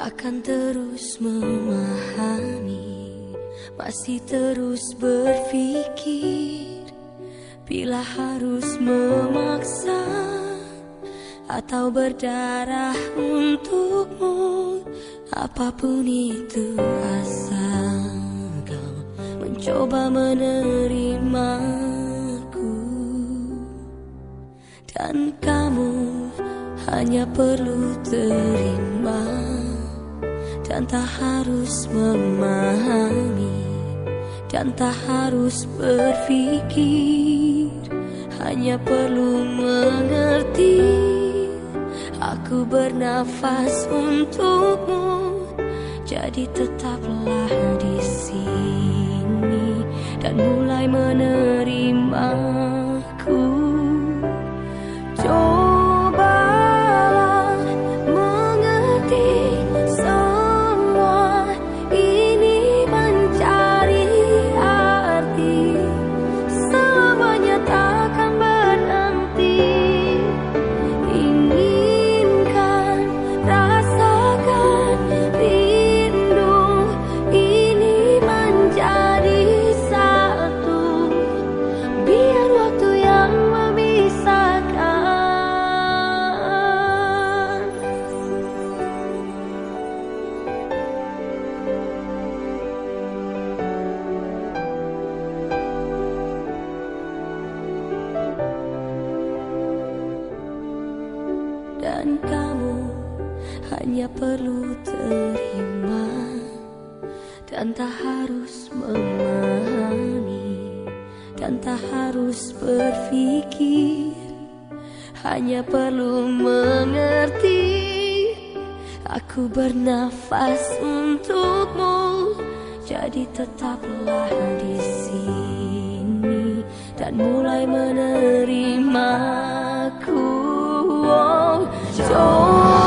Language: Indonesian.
Takkan terus memahami, masih terus berpikir, bila harus memaksa atau berdarah untukmu. Apapun itu asal kau mencoba menerimaku, dan kamu hanya perlu terima dan tak harus memahami, dan tak harus berpikir, hanya perlu mengerti. Aku bernafas untukmu, jadi tetaplah di sini dan mulai menerimaku. Cobalah mengerti, semua ini mencari arti, selamanya takkan berhenti. Inginkan, rasakan rindu ini menjadi satu, biar waktu yang memisahkan. Dan kamu hanya perlu terima dan tak harus memahami, dan tak harus berpikir, hanya perlu mengerti. Aku bernafas untukmu, jadi tetaplah di sini dan mulai menerimaku. Oh,